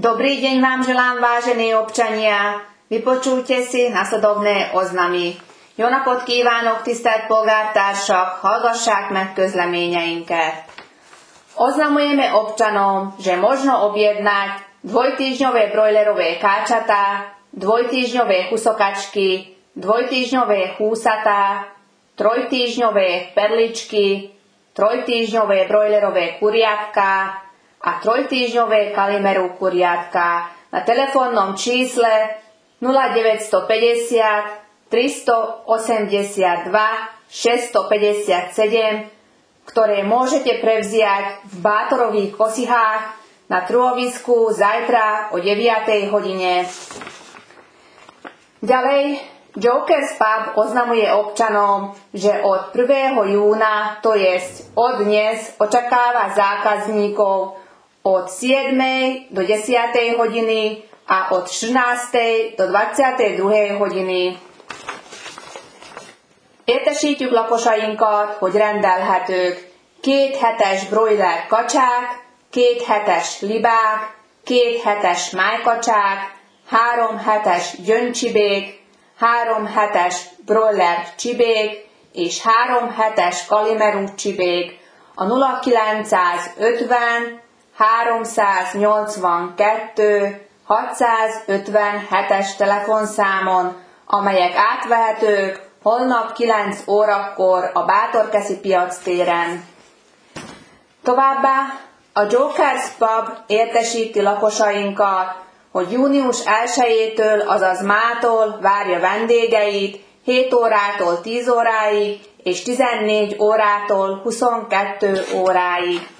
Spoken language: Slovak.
Dobrý deň vám želám, vážení občania. Vypočujte si nasledovné oznamy. Jó napot kívánok, tisztelt polgártársak, hallgassák meg közleményeinket. Oznamujeme občanom, že možno objednať dvojtýždňové brojlerové káčatá, dvojtýždňové husokačky, dvojtýždňové húsatá, trojtýždňové perličky, trojtýždňové brojlerové kuriatka a trojtýždňové kalimeru kuriatka na telefónnom čísle 0950 382 657, ktoré môžete prevziať v Bátorových Kosihách na trhovisku zajtra o 9. hodine. Ďalej, Jokers Pub oznamuje občanom, že od 1. júna, to jest od dnes, očakáva zákazníkov od 7. do 10. hodiny a od 14. do 22. hodiny. Értesítjük lakosainkat, hogy rendelhetők 2 hetes broiler kacsák, 2 hetes libák, 2 hetes májkacsák, 3 hetes gyöngycsibék, 3 hetes broiler csibék és 3 hetes kalimerú csibék a 0950 382 657-es telefonszámon, amelyek átvehetők holnap 9 órakor a Bátorkeszi piactéren. Továbbá a Jokers Pub értesíti lakosainkat, hogy június 1-től, azaz mától várja vendégeit 7 órától 10 óráig és 14 órától 22 óráig.